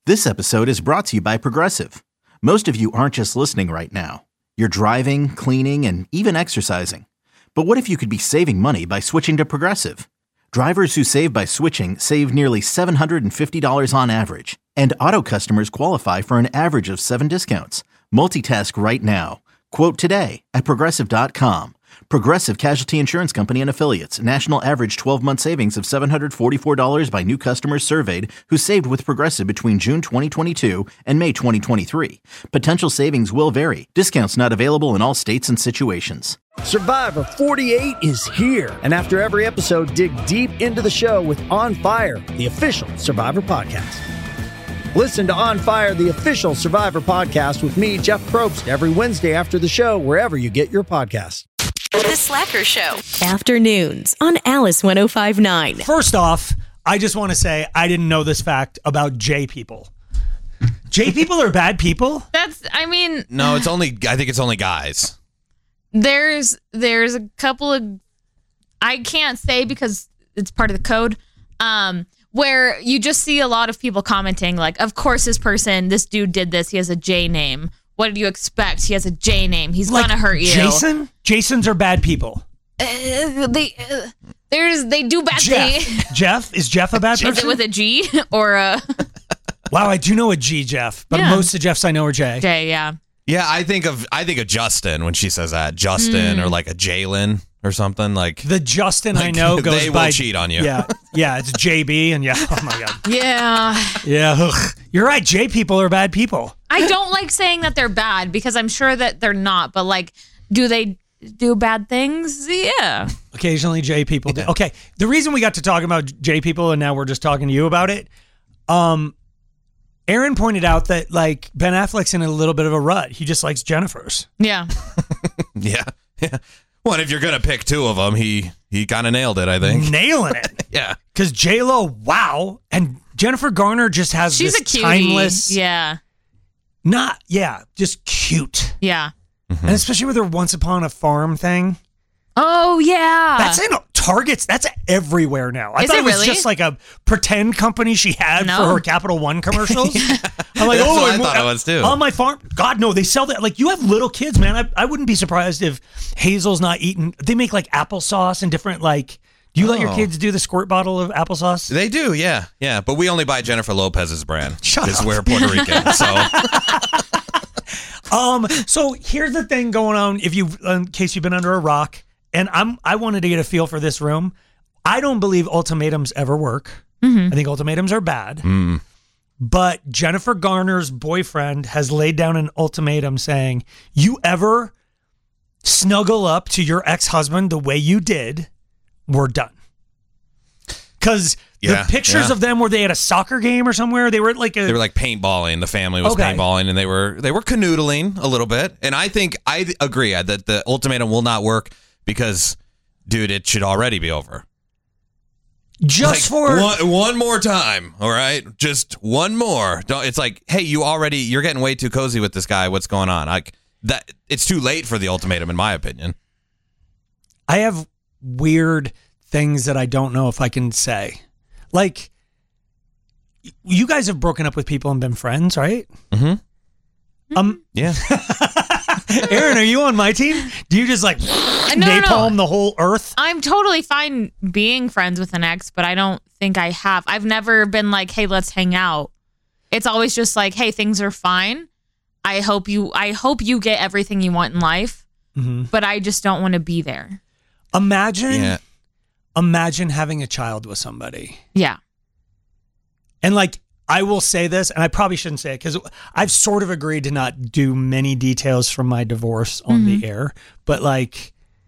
This episode is brought to you by Progressive. Most of you aren't just listening right now. You're driving, cleaning, and even exercising. But what if you could be saving money by switching to Progressive? Drivers who save by switching save nearly $750 on average. And auto customers qualify for an average of 7 discounts. Multitask right now. Quote today at Progressive.com. Progressive Casualty Insurance Company and Affiliates. National average 12-month savings of $744 by new customers surveyed who saved with Progressive between June 2022 and May 2023. Potential savings will vary. Discounts not available in all states and situations. Survivor 48 is here. And after every episode, dig deep into the show with On Fire, the official Survivor podcast. Listen to On Fire, the official Survivor podcast with me, Jeff Probst, every Wednesday after the show, wherever you get your podcasts. The Slacker Show. Afternoons on Alice 105.9. First off, I just want to say I didn't know this fact about J people. J people are bad people? No, I think it's only guys. There's a couple of, I can't say because it's part of the code, where you just see a lot of people commenting like, of course this dude did this, he has a J name. What did you expect? He has a J name. He's like, gonna hurt you. Jason? Jasons are bad people. They do bad things. Jeff? Is Jeff a bad person? Is it with a G or a... Wow, I do know a G, Jeff. But most of the Jeffs I know are J. J, yeah. Yeah, I think of Justin when she says that. Justin or like a Jalen or something like. The Justin I know goes they by... will cheat on you. Yeah, it's JB and oh my God. Yeah. Yeah, ugh. You're right. J people are bad people. I don't like saying that they're bad because I'm sure that they're not, but like, do they do bad things? Yeah. Occasionally J people do. Okay, the reason we got to talk about J people and now we're just talking to you about it, Aaron pointed out that like Ben Affleck's in a little bit of a rut. He just likes Jennifer's. Yeah. Yeah. Well, if you're going to pick two of them, he kind of nailed it, I think. Nailing it. Yeah. Because J-Lo, wow. And Jennifer Garner just has She's this a cutie. timeless... Yeah. Just cute. Yeah. Mm-hmm. And especially with her Once Upon a Farm thing. Oh, yeah. That's in Targets. That's everywhere now. I thought it was just like a pretend company she had for her Capital One commercials. I'm like, that's what I thought it was too. On my farm. God, no, they sell that. Like, you have little kids, man. I wouldn't be surprised if Hazel's not eating. They make like applesauce and different like... Do you let your kids do the squirt bottle of applesauce? They do, yeah. Yeah, but we only buy Jennifer Lopez's brand. Shut up. We're Puerto Rican, so... So here's the thing going on, in case you've been under a rock, and I wanted to get a feel for this room. I don't believe ultimatums ever work. Mm-hmm. I think ultimatums are bad. Mm. But Jennifer Garner's boyfriend has laid down an ultimatum saying, you ever snuggle up to your ex-husband the way you did, we're done. Because the pictures of them where they had a soccer game or somewhere, they were like paintballing. The family was paintballing, and they were canoodling a little bit. And I agree that the ultimatum will not work because, dude, it should already be over. Just like, for one more time, all right? Just one more. It's like, hey, you're getting way too cozy with this guy. What's going on? Like that, it's too late for the ultimatum, in my opinion. I have weird things that I don't know if I can say. Like, you guys have broken up with people and been friends, right? Mm-hmm. Yeah. Aaron, are you on my team? Do you just like napalm the whole earth? I'm totally fine being friends with an ex, but I don't think I have. I've never been like, hey, let's hang out. It's always just like, hey, things are fine. I hope you get everything you want in life, but I just don't want to be there. Imagine having a child with somebody. Yeah. And like, I will say this, and I probably shouldn't say it because I've sort of agreed to not do many details from my divorce on the air, but like,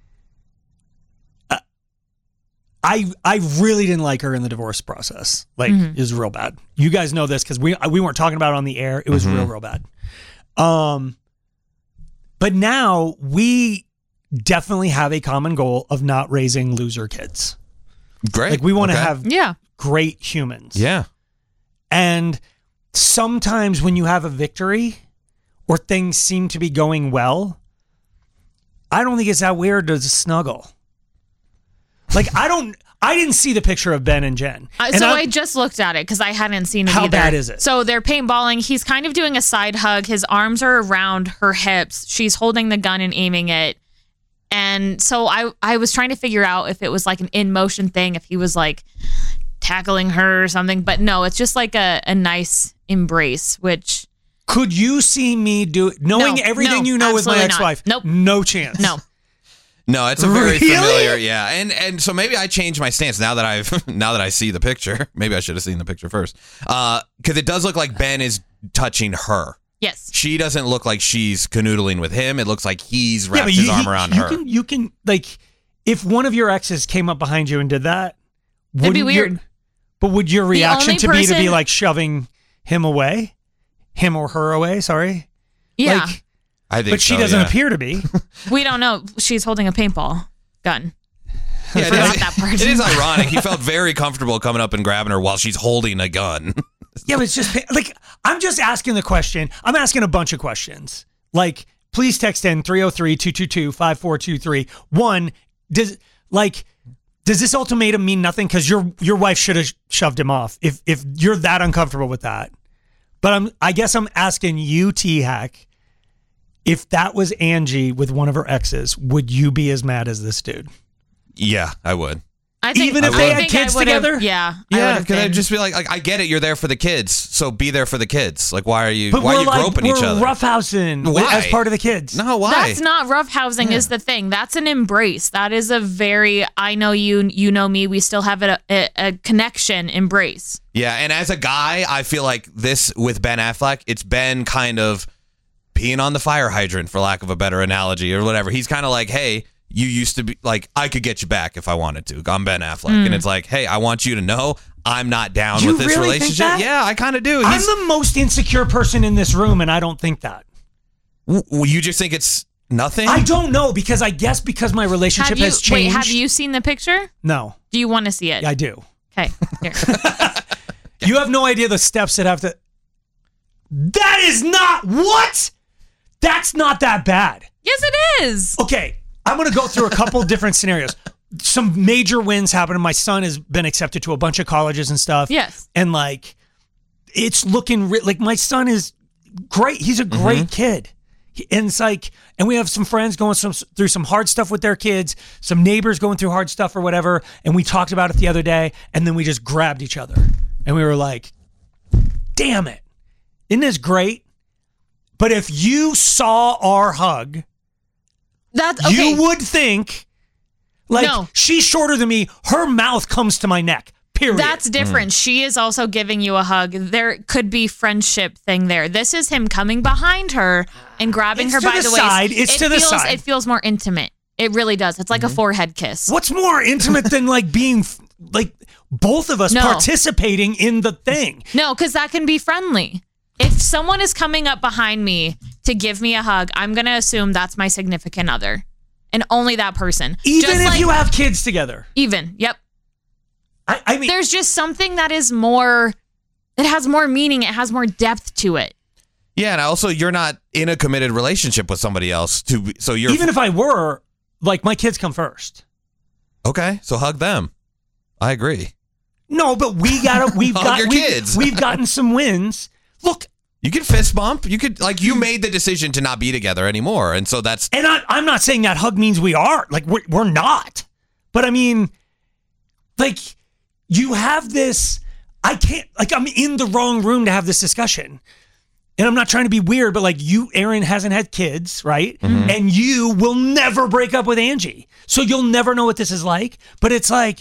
I really didn't like her in the divorce process. Like, it was real bad. You guys know this because we weren't talking about it on the air. It was real bad. But now we definitely have a common goal of not raising loser kids. Great. Like, we want to have great humans. Yeah. And sometimes when you have a victory or things seem to be going well, I don't think it's that weird to snuggle. Like, I I didn't see the picture of Ben and Jen. I just looked at it because I hadn't seen it either. How bad is it? So they're paintballing. He's kind of doing a side hug. His arms are around her hips. She's holding the gun and aiming it. And so I was trying to figure out if it was like an in-motion thing, if he was like tackling her or something. But no, it's just like a nice embrace, which... Could you see me do it? Knowing everything you know with my ex-wife? Nope. No chance. No, it's a very familiar, yeah, and so maybe I changed my stance now that I see the picture. Maybe I should have seen the picture first, because it does look like Ben is touching her. Yes, she doesn't look like she's canoodling with him. It looks like he's wrapped his arm around her. You can like, if one of your exes came up behind you and did that, it'd be weird. But would your reaction to be like shoving him away, him or her away? Sorry. Yeah. Like, I think but she doesn't appear to be. We don't know. She's holding a paintball gun. Yeah, it is ironic. He felt very comfortable coming up and grabbing her while she's holding a gun. Yeah, but it's just like, I'm just asking the question. I'm asking a bunch of questions. Like, please text in 303-222-5423. One, does this ultimatum mean nothing? Because your wife should have shoved him off if you're that uncomfortable with that. But I guess I'm asking you, T-Hack, if that was Angie with one of her exes, would you be as mad as this dude? Yeah, I would. I think, even if they had kids together? Yeah. Because I'd just be like, I get it, you're there for the kids, so be there for the kids. Like, why are you groping each other? We're roughhousing as part of the kids. No, why? That's not roughhousing is the thing. That's an embrace. That is a very, I know you, you know me, we still have a connection embrace. Yeah, and as a guy, I feel like this with Ben Affleck, it's Ben kind of peeing on the fire hydrant, for lack of a better analogy or whatever. He's kind of like, hey, you used to be like, I could get you back if I wanted to. I'm Ben Affleck. And it's like, hey, I want you to know I'm not down with this really relationship. Think that? Yeah, I kind of do. I'm the most insecure person in this room, and I don't think that. You just think it's nothing? I don't know, because I guess because my relationship has changed. Wait, have you seen the picture? No. Do you want to see it? I do. Okay. Here. You have no idea the steps that have to... That is not... What? That's not that bad. Yes, it is. Okay, I'm going to go through a couple different scenarios. Some major wins happened. My son has been accepted to a bunch of colleges and stuff. Yes. And like, it's looking like my son is great. He's a great kid. And it's like, and we have some friends going through some hard stuff with their kids, some neighbors going through hard stuff or whatever. And we talked about it the other day, and then we just grabbed each other. And we were like, damn it. Isn't this great? But if you saw our hug, that's okay. You would think, like, she's shorter than me. Her mouth comes to my neck, period. That's different. She is also giving you a hug. There could be friendship thing there. This is him coming behind her and grabbing her by the waist. It's to the side. It feels more intimate. It really does. It's like a forehead kiss. What's more intimate than like being like both of us participating in the thing? No, because that can be friendly. If someone is coming up behind me to give me a hug, I'm going to assume that's my significant other. And only that person. Even if you have kids together. Even, yep. I mean, there's just something that is more, it has more meaning. It has more depth to it. Yeah, and also you're not in a committed relationship with somebody else. So you're even if I were, like, my kids come first. Okay, so hug them. I agree. No, but we've gotten some wins. Look, you could fist bump. You could, like, you made the decision to not be together anymore, and so that's. And I'm not saying that hug means we are. Like, we're not. But I mean, like, you have this. I can't. Like, I'm in the wrong room to have this discussion, and I'm not trying to be weird, but like, Aaron hasn't had kids, right? Mm-hmm. And you will never break up with Angie, so you'll never know what this is like. But it's like,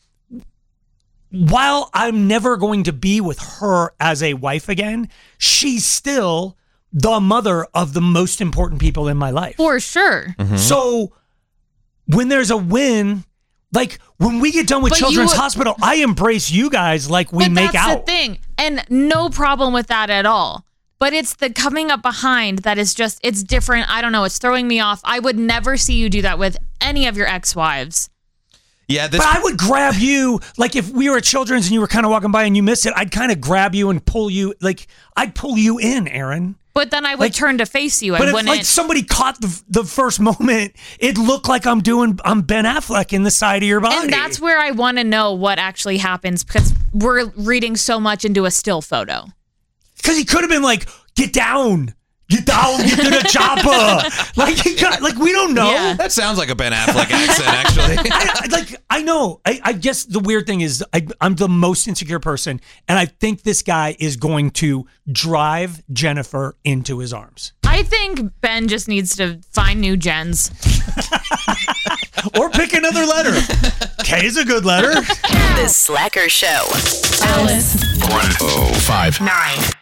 while I'm never going to be with her as a wife again, she's still the mother of the most important people in my life. For sure. Mm-hmm. So when there's a win, like when we get done with Children's Hospital, I embrace you guys like we make out. That's the thing. And no problem with that at all. But it's the coming up behind that is just, it's different. I don't know. It's throwing me off. I would never see you do that with any of your ex-wives. Yeah, but I would grab you, like if we were at Children's and you were kind of walking by and you missed it, I'd kind of grab you and pull you, like I'd pull you in, Aaron. But then I would turn to face you. But I if wouldn't. like somebody caught the first moment, it looked like I'm Ben Affleck in the side of your body. And that's where I want to know what actually happens because we're reading so much into a still photo. Because he could have been like, get down, get to the chopper. Like we don't know. Yeah. That sounds like a Ben Affleck accent, actually. I know. I guess the weird thing is I'm the most insecure person, and I think this guy is going to drive Jennifer into his arms. I think Ben just needs to find new gens. Or pick another letter. K is a good letter. The Slacker Show. Alice. 105.9.